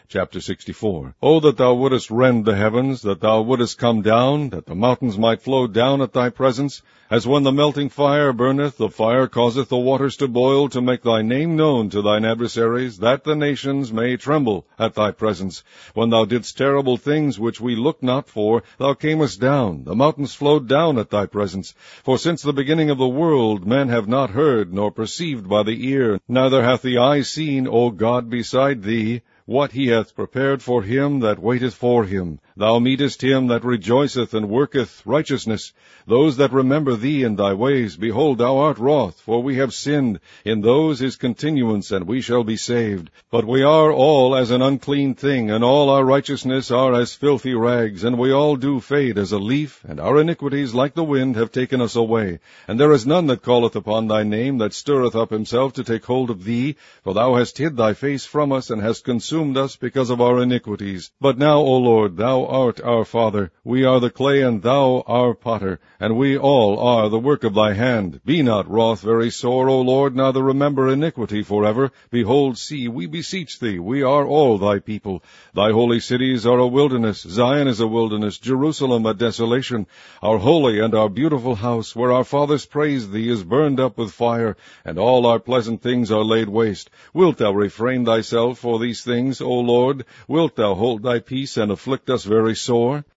Chapter 64. O that thou wouldest rend the heavens, that thou wouldest come down, that the mountains might flow down at thy presence, as when the melting fire burneth, the fire causeth the waters to boil, to make thy name known to thine adversaries, that the nations may tremble at thy presence. When thou didst terrible things which we looked not for, thou camest down, the mountains flowed down at thy presence. For since the beginning of the world men have not heard, nor perceived by the ear, neither hath the eye seen, O God, beside thee, what he hath prepared for him that waiteth for him. Thou meetest him that rejoiceth and worketh righteousness, those that remember thee in thy ways. Behold, thou art wroth, for we have sinned. In those is continuance, and we shall be saved. But we are all as an unclean thing, and all our righteousness are as filthy rags, and we all do fade as a leaf, and our iniquities like the wind have taken us away. And there is none that calleth upon thy name, that stirreth up himself to take hold of thee. For thou hast hid thy face from us, and hast consumed us because of our iniquities. But now, O Lord, thou art our Father. We are the clay, and thou our potter, and we all are the work of thy hand. Be not wroth very sore, O Lord, neither remember iniquity forever. Behold, see, we beseech thee, we are all thy people. Thy holy cities are a wilderness, Zion is a wilderness, Jerusalem a desolation. Our holy and our beautiful house, where our fathers praised thee, is burned up with fire, and all our pleasant things are laid waste. Wilt thou refrain thyself for these things, O Lord? Wilt thou hold thy peace, and afflict us very sore?